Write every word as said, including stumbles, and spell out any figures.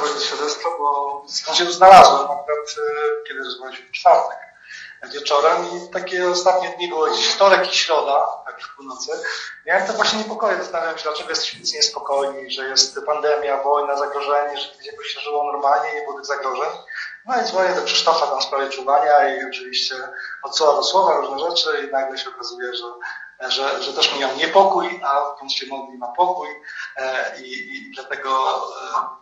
powiedzieć świadectwo, bo skąd się tu znalazłem akurat, kiedy rozmawialiśmy w czwartek wieczorem i takie ostatnie dni było dziś wtorek i środa, tak w północy. Miałem to właśnie niepokoje, zastanawiam się, dlaczego jesteśmy tacy niespokojni, że jest pandemia, wojna, zagrożenie, że kiedyś jakoś się żyło normalnie, nie było tych zagrożeń. No i dzwonię do Krzysztofa tam w sprawie czuwania i oczywiście od słowa do słowa różne rzeczy i nagle się okazuje, że Że, że też miał niepokój, a w końcu się modli na pokój i, i dlatego